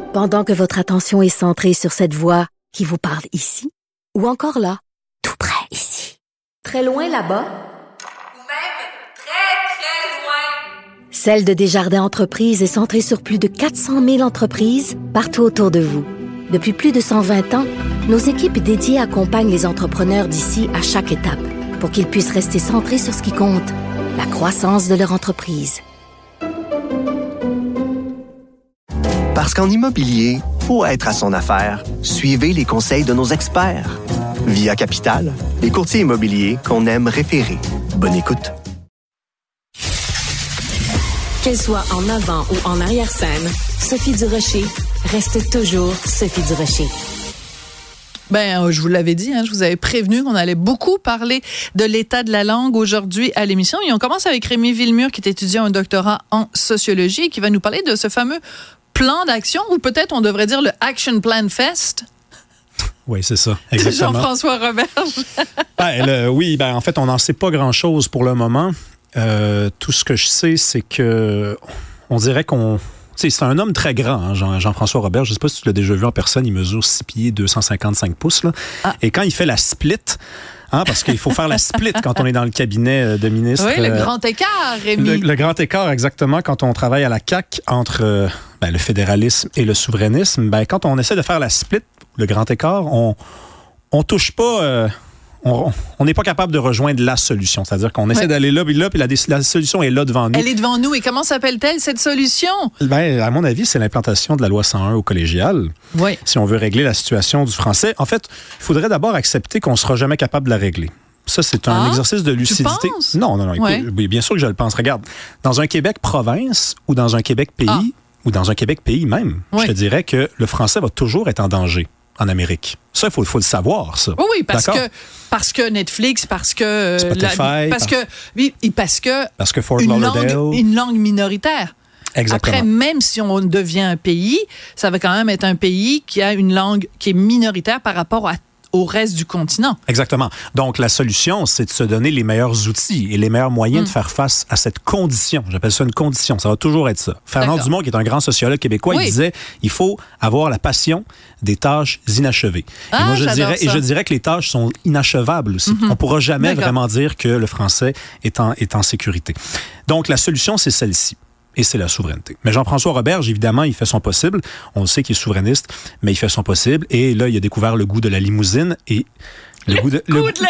Pendant que votre attention est centrée sur cette voix qui vous parle ici, ou encore là, tout près ici, très loin là-bas, ou même très, très loin. Celle de Desjardins Entreprises est centrée sur plus de 400 000 entreprises partout autour de vous. Depuis plus de 120 ans, nos équipes dédiées accompagnent les entrepreneurs d'ici à chaque étape pour qu'ils puissent rester centrés sur ce qui compte, la croissance de leur entreprise. Parce qu'en immobilier, pour être à son affaire, suivez les conseils de nos experts. Via Capital, les courtiers immobiliers qu'on aime référer. Bonne écoute. Qu'elle soit en avant ou en arrière-scène, Sophie Durocher reste toujours Sophie Durocher. Je vous l'avais dit, je vous avais prévenu qu'on allait beaucoup parler de l'état de la langue aujourd'hui à l'émission. Et on commence avec Rémi Villemur, qui est étudiant un doctorat en sociologie et qui va nous parler de ce fameux plan d'action, ou peut-être on devrait dire le Action Plan Fest. Oui, c'est ça, exactement. Jean-François Roberge. En fait, on n'en sait pas grand-chose pour le moment. Tout ce que je sais, c'est que on dirait qu'on... C'est un homme très grand, Jean-François Roberge. Je ne sais pas si tu l'as déjà vu en personne. Il mesure 6 pieds, 255 pouces. Là. Ah. Et quand il fait la split, parce qu'il faut faire la split quand on est dans le cabinet de ministre. Oui, le grand écart, Rémi. Le grand écart, exactement, quand on travaille à la CAQ entre le fédéralisme et le souverainisme. Quand on essaie de faire la split, le grand écart, on touche pas... On n'est pas capable de rejoindre la solution. C'est-à-dire qu'on essaie d'aller là, puis la solution est là devant nous. Elle est devant nous. Et comment s'appelle-t-elle, cette solution? À mon avis, c'est l'implantation de la loi 101 au collégial. Oui. Si on veut régler la situation du français. En fait, il faudrait d'abord accepter qu'on ne sera jamais capable de la régler. Ça, c'est un exercice de lucidité. Tu penses? Non. Écoute, oui, bien sûr que je le pense. Regarde, dans un Québec province ou dans un Québec pays, ou dans un Québec pays même, je te dirais que le français va toujours être en danger en Amérique. Ça, il faut le savoir, ça. Oui, parce que Netflix, parce que... Spotify. Parce que Fort Lauderdale. Une langue minoritaire. Exactement. Après, même si on devient un pays, ça va quand même être un pays qui a une langue qui est minoritaire par rapport au reste du continent. Exactement. Donc, la solution, c'est de se donner les meilleurs outils et les meilleurs moyens de faire face à cette condition. J'appelle ça une condition. Ça va toujours être ça. Fernand Dumont, qui est un grand sociologue québécois, il disait, il faut avoir la passion des tâches inachevées. Et moi, je dirais que les tâches sont inachevables aussi. On ne pourra jamais vraiment dire que le français est en sécurité. Donc, la solution, c'est celle-ci. Et c'est la souveraineté. Mais Jean-François Roberge, évidemment, il fait son possible. On le sait qu'il est souverainiste, mais il fait son possible. Et là, il a découvert le goût de la limousine. Et le goût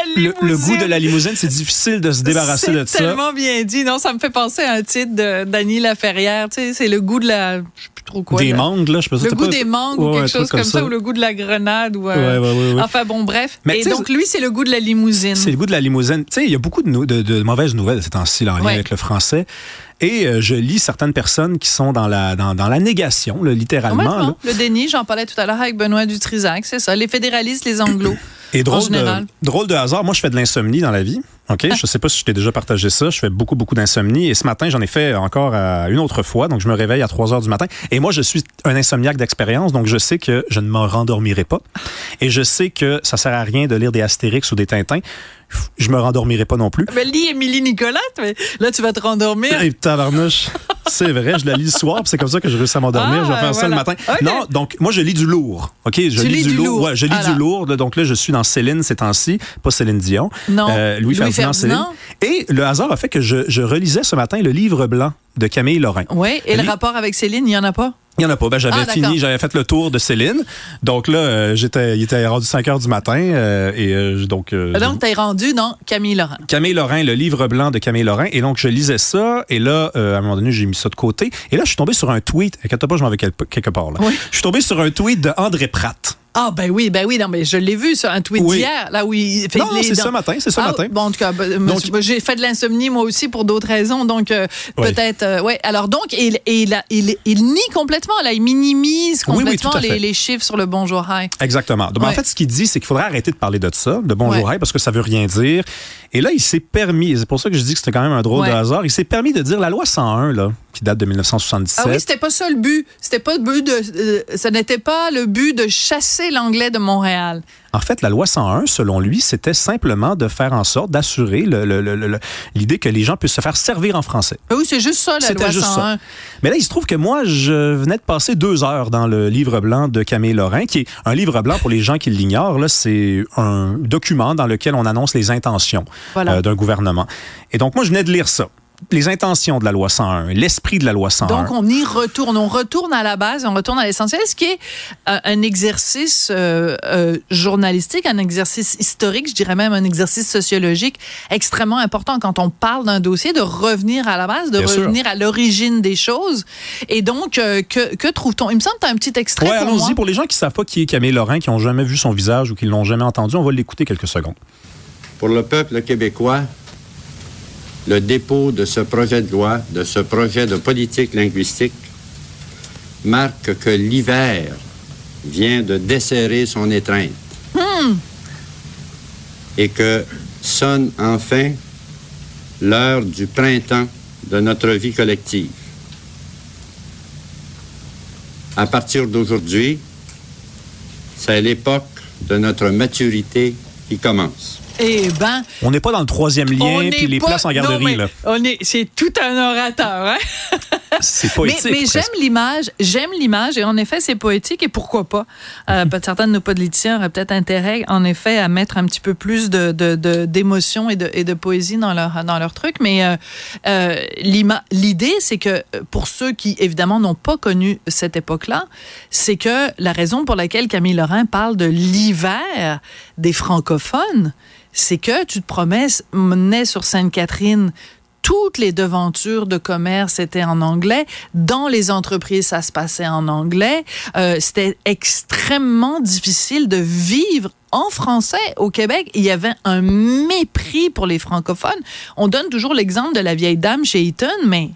de la limousine, c'est difficile de se débarrasser de ça. C'est tellement bien dit. Non, ça me fait penser à un titre de Dany Laferrière. Tu sais, c'est le goût de la... Je sais plus trop quoi. Des mangues, là. Je sais pas, le goût des mangues ou quelque chose comme ça. Ou le goût de la grenade. Ou, Enfin, bon, bref. Mais donc, lui, c'est le goût de la limousine. C'est le goût de la limousine. Tu sais, il y a beaucoup de mauvaises nouvelles ces temps-ci en lien avec le français. Et je lis certaines personnes qui sont dans la négation, là, littéralement. Le déni, j'en parlais tout à l'heure avec Benoît Dutrisac, c'est ça. Les fédéralistes, les anglos. Et drôle de hasard, moi je fais de l'insomnie dans la vie. OK? Je sais pas si je t'ai déjà partagé ça. Je fais beaucoup d'insomnie. Et ce matin, j'en ai fait encore une autre fois. Donc, je me réveille à 3 heures du matin. Et moi, je suis un insomniaque d'expérience. Donc, je sais que je ne me rendormirai pas. Et je sais que ça sert à rien de lire des Astérix ou des Tintins. Je me rendormirai pas non plus. Mais lis Émilie Nicolas, mais là, tu vas te rendormir. Et tabarnouche. C'est vrai, je la lis le soir, puis c'est comme ça que je réussis à m'endormir. Je vais faire ça le matin. Okay. Non, donc, moi, je lis du lourd. OK? Je lis du lourd. Ouais, je lis du lourd. Donc là, je suis dans Céline ces temps-ci. Pas Céline Dion. Non. Louis Ferdinand Céline. Et le hasard a fait que je relisais ce matin le livre blanc de Camille Lorrain. Oui, et le rapport avec Céline, il n'y en a pas? Il n'y en a pas. J'avais fini, j'avais fait le tour de Céline. Donc là, il était rendu 5 heures du matin. Donc, t'es rendu dans Camille Lorrain. Camille Lorrain, le livre blanc de Camille Lorrain. Et donc, je lisais ça. Et là, à un moment donné, j'ai mis ça de côté. Et là, je suis tombé sur un tweet. Inquiète pas, je m'en vais quelque part. Là. Oui. Je suis tombé sur un tweet de André Pratt. Ah, ben oui, non, mais je l'ai vu sur un tweet d'hier, là où il fait non, c'est ce matin. Bon, en tout cas, j'ai fait de l'insomnie, moi aussi, pour d'autres raisons, donc peut-être, alors donc, il nie complètement, là, il minimise complètement les chiffres sur le Bonjour High. Exactement. Donc, en fait, ce qu'il dit, c'est qu'il faudrait arrêter de parler de ça, de Bonjour High, parce que ça veut rien dire. Et là, il s'est permis, et c'est pour ça que je dis que c'était quand même un drôle de hasard, il s'est permis de dire la loi 101, là, qui date de 1977. Ah oui, c'était pas ça le but. C'était pas le but ça n'était pas le but de chasser l'anglais de Montréal. En fait, la loi 101, selon lui, c'était simplement de faire en sorte d'assurer l'idée que les gens puissent se faire servir en français. Oui, c'est juste ça, la loi 101. Ça. Mais là, il se trouve que moi, je venais de passer 2 heures dans le livre blanc de Camille Lorrain, qui est un livre blanc, pour les gens qui l'ignorent, là, c'est un document dans lequel on annonce les intentions d'un gouvernement. Et donc, moi, je venais de lire ça. Les intentions de la loi 101, l'esprit de la loi 101. Donc, on y retourne. On retourne à la base, on retourne à l'essentiel, ce qui est un exercice journalistique, un exercice historique, je dirais même un exercice sociologique extrêmement important quand on parle d'un dossier, de revenir à la base, de revenir à l'origine des choses. Et donc, que trouve-t-on? Il me semble que tu as un petit extrait pour moi. Allons-y. Pour les gens qui ne savent pas qui est Camille Lorrain, qui n'ont jamais vu son visage ou qui ne l'ont jamais entendu, on va l'écouter quelques secondes. Pour le peuple québécois, le dépôt de ce projet de loi, de ce projet de politique linguistique, marque que l'hiver vient de desserrer son étreinte et que sonne enfin l'heure du printemps de notre vie collective. À partir d'aujourd'hui, c'est l'époque de notre maturité qui commence. Eh ben, on n'est pas dans le 3e lien puis les places en garderie. Là. C'est tout un orateur. Hein? C'est poétique. Mais j'aime l'image et en effet, c'est poétique et pourquoi pas. Certains de nos politiciens auraient peut-être intérêt, en effet, à mettre un petit peu plus d'émotion et de poésie dans leur truc. Mais l'idée, c'est que pour ceux qui, évidemment, n'ont pas connu cette époque-là, c'est que la raison pour laquelle Camille Lorrain parle de l'hiver des francophones, c'est que tu te promenais sur Sainte-Catherine, toutes les devantures de commerce étaient en anglais. Dans les entreprises, ça se passait en anglais. C'était extrêmement difficile de vivre en français au Québec. Il y avait un mépris pour les francophones. On donne toujours l'exemple de la vieille dame chez Eaton, mais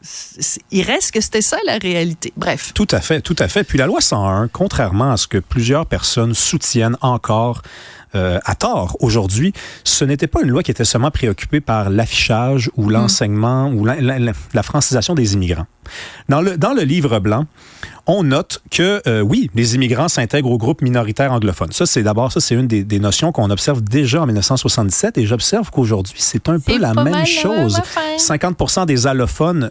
il reste que c'était ça la réalité. Bref. Tout à fait, tout à fait. Puis la loi 101, contrairement à ce que plusieurs personnes soutiennent encore à tort aujourd'hui, ce n'était pas une loi qui était seulement préoccupée par l'affichage ou l'enseignement ou la francisation des immigrants. Dans le livre blanc, on note que, oui, les immigrants s'intègrent aux groupes minoritaires anglophones. Ça, c'est une des notions qu'on observe déjà en 1977 et j'observe qu'aujourd'hui, c'est un peu la même chose. 50% des allophones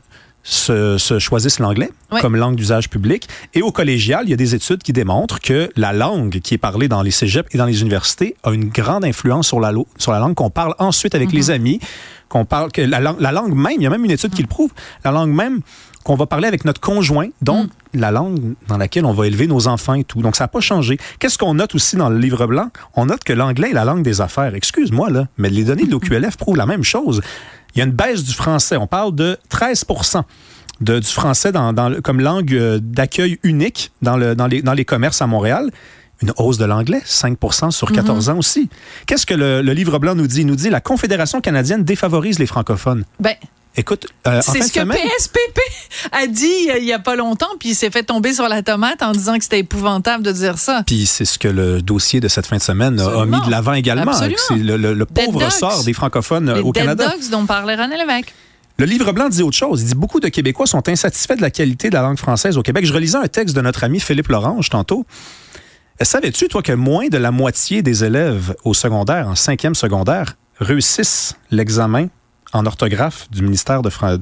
se choisissent l'anglais comme langue d'usage public. Et au collégial, il y a des études qui démontrent que la langue qui est parlée dans les cégeps et dans les universités a une grande influence sur la langue qu'on parle ensuite avec les amis, qu'on parle que la langue même, il y a même une étude qui le prouve, la langue même qu'on va parler avec notre conjoint, donc la langue dans laquelle on va élever nos enfants et tout. Donc, ça n'a pas changé. Qu'est-ce qu'on note aussi dans le livre blanc? On note que l'anglais est la langue des affaires. Excuse-moi, là, mais les données de l'OQLF prouvent la même chose. Il y a une baisse du français. On parle de 13% du français comme langue d'accueil unique dans les commerces à Montréal. Une hausse de l'anglais, 5% sur 14 ans aussi. Qu'est-ce que le livre blanc nous dit? Il nous dit « La Confédération canadienne défavorise les francophones ». Écoute, c'est ce que PSPP a dit il y a pas longtemps, puis il s'est fait tomber sur la tomate en disant que c'était épouvantable de dire ça. Puis c'est ce que le dossier de cette fin de semaine a mis de l'avant également. C'est le pauvre sort des francophones au Canada. Les Dead Dogs dont parlait René Lévesque. Le livre blanc dit autre chose. Il dit beaucoup de Québécois sont insatisfaits de la qualité de la langue française au Québec. Je relisais un texte de notre ami Philippe Lorange tantôt. Savais-tu, toi, que moins de la moitié des élèves au secondaire, en 5e secondaire, réussissent l'examen en orthographe du ministère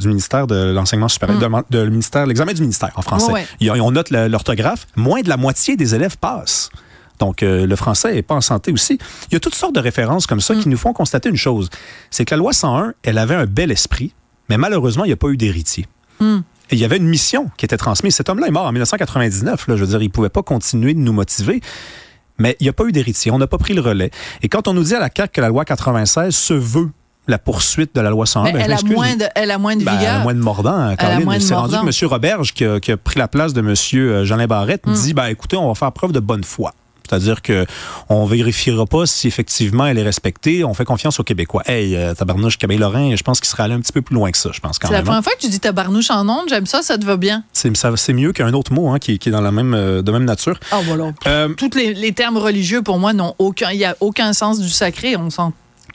de l'enseignement supérieur, l'examen du ministère en français. On note l'orthographe, moins de la moitié des élèves passent. Donc, le français n'est pas en santé aussi. Il y a toutes sortes de références comme ça qui nous font constater une chose. C'est que la loi 101, elle avait un bel esprit, mais malheureusement, il n'y a pas eu d'héritier. Et il y avait une mission qui était transmise. Cet homme-là est mort en 1999. Là, je veux dire, il ne pouvait pas continuer de nous motiver. Mais il n'y a pas eu d'héritier. On n'a pas pris le relais. Et quand on nous dit à la CAQ que la loi 96 se veut la poursuite de la loi 101, elle a moins de vigueur. Elle a moins de mordant. C'est rendu que M. Roberge, qui a pris la place de M. Jean Barrette, dit, écoutez, on va faire preuve de bonne foi. C'est-à-dire qu'on ne vérifiera pas si effectivement elle est respectée. On fait confiance aux Québécois. Hey, tabarnouche, Camille Lorrain, je pense qu'il serait allé un petit peu plus loin que ça, je pense quand même. C'est la première fois que tu dis tabarnouche en ondes. J'aime ça, ça te va bien. C'est mieux qu'un autre mot qui est dans la même, de même nature. Ah, voilà. Tous les termes religieux, pour moi, il n'y a aucun sens du sacré. On s'en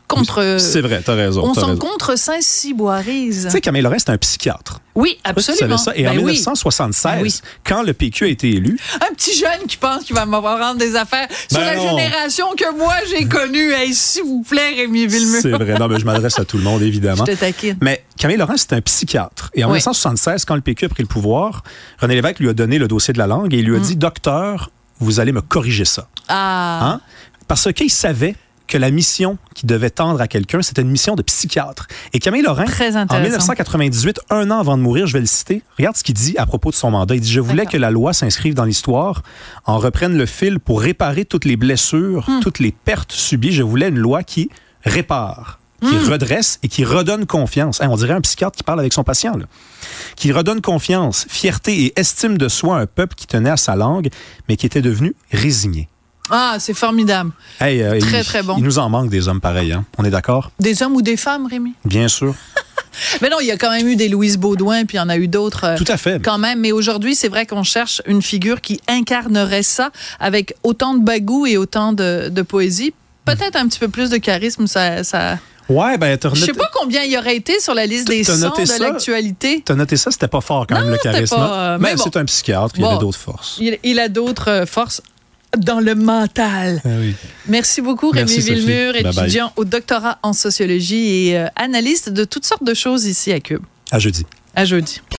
contre... C'est vrai, t'as raison. On t'as s'en raison. contre Saint-Cyboirise. Tu sais, Camille Lorrain, c'est un psychiatre. Oui, absolument. Tu savais ça? Et en 1976, quand le PQ a été élu... Un petit jeune qui pense qu'il va m'avoir rendre des affaires sur la génération que moi, j'ai connue. Hey, s'il vous plaît, Rémi Villemur. C'est vrai. Non, mais je m'adresse à tout le monde, évidemment. Je te taquine. Mais Camille Lorrain, c'est un psychiatre. Et en 1976, quand le PQ a pris le pouvoir, René Lévesque lui a donné le dossier de la langue et il lui a dit, docteur, vous allez me corriger ça. Ah. Parce qu'il savait que la mission qui devait tendre à quelqu'un, c'était une mission de psychiatre. Et Camille Lorrain, en 1998, un an avant de mourir, je vais le citer, regarde ce qu'il dit à propos de son mandat. Il dit « Je voulais que la loi s'inscrive dans l'histoire, en reprenne le fil pour réparer toutes les blessures, toutes les pertes subies. Je voulais une loi qui répare, qui redresse et qui redonne confiance. » On dirait un psychiatre qui parle avec son patient. Là. Qui redonne confiance, fierté et estime de soi à un peuple qui tenait à sa langue, mais qui était devenu résigné. Ah, c'est formidable. Hey, très bon. Il nous en manque des hommes pareils, hein? On est d'accord? Des hommes ou des femmes, Rémi? Bien sûr. Mais non, il y a quand même eu des Louise Baudouin, puis il y en a eu d'autres. Tout à fait. Quand même. Mais aujourd'hui, c'est vrai qu'on cherche une figure qui incarnerait ça avec autant de bagou et autant de poésie. Peut-être un petit peu plus de charisme, ça... Ouais, ben, je sais pas combien il aurait été sur la liste des 100 de l'actualité. T'as noté ça? C'était pas fort quand même, le charisme. Mais c'est un psychiatre, il avait d'autres forces. Il a d'autres forces dans le mental. Ah oui. Merci beaucoup, Rémi Villemur, étudiant au doctorat en sociologie et analyste de toutes sortes de choses ici à Cube. À jeudi. À jeudi.